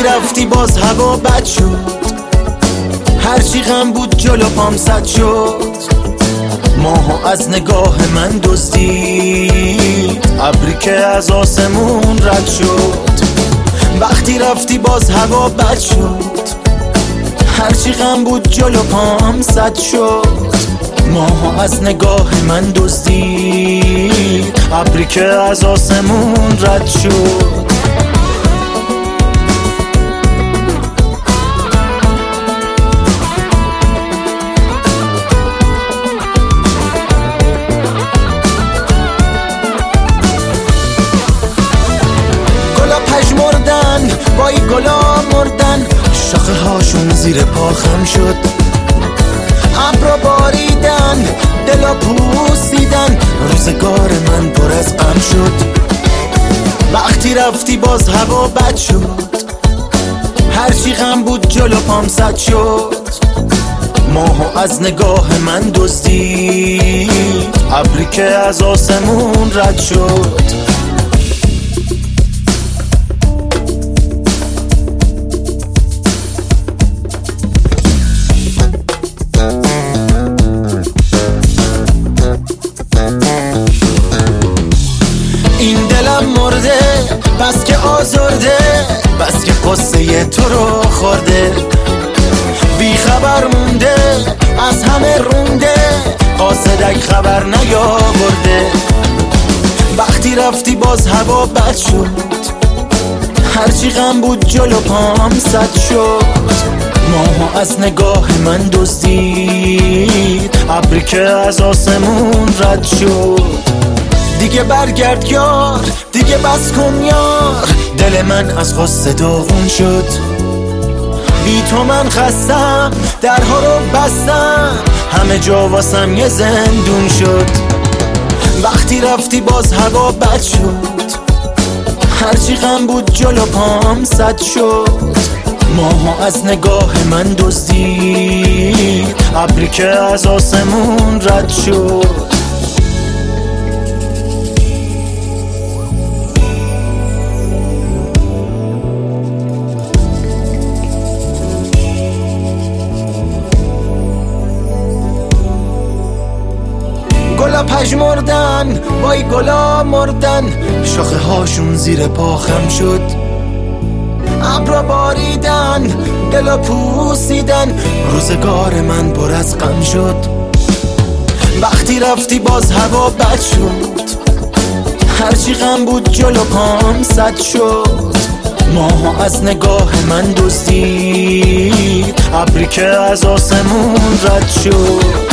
رفتی باز هوا بد شد، هرچی غم بود جلو پام سد شد. ماهو از نگاه من دزدید، ابری که از آسمون رد شد. وقتی رفتی باز هوا بد شد، هرچی غم بود جلو پام سد شد. ماهو از نگاه من دزدید، ابری که از آسمون رد شد. وای گلا مردن، شاخه هاشون زیر پا خم شد. ابرا باریدن، دلا پوسیدن، روزگار من پر از غم شد. وقتی رفتی باز هوا بد شد، هرچی غم بود جلو پام سد شد. ماهو از نگاه من دزدید، ابری که از آسمون رد شد. این دلم مرده بس که آزرده، بس که قصه تو رو خورده. بی خبر مونده از همه رونده، قاصدک خبر نیاورده. وقتی رفتی باز هوا بد شد، هرچی غم بود جلو پام سد شد. ماهو از نگاه من دزدید، ابری که از آسمون رد شد. دیگه برگرد یار، دیگه بس کن یار، دل من از غصه داغون شد. بی تو من خستم، درها رو بستم، همه جا واسم یه زندون شد. وقتی رفتی باز هوا بد شد، هرچی غم بود جلو پام سد شد. ماهو از نگاه من دزدید، ابری که از آسمون رد شد. گلا پژمردن، وای گلا مردن، شاخه هاشون زیر پا خم شد. ابرا باریدن، دلا پوسیدن، روزگار من پر از غم شد. وقتی رفتی باز هوا بد شد، هرچی غم بود جلو پام سد شد. ماهو از نگاه من دزدید، ابری که از آسمون رد شد.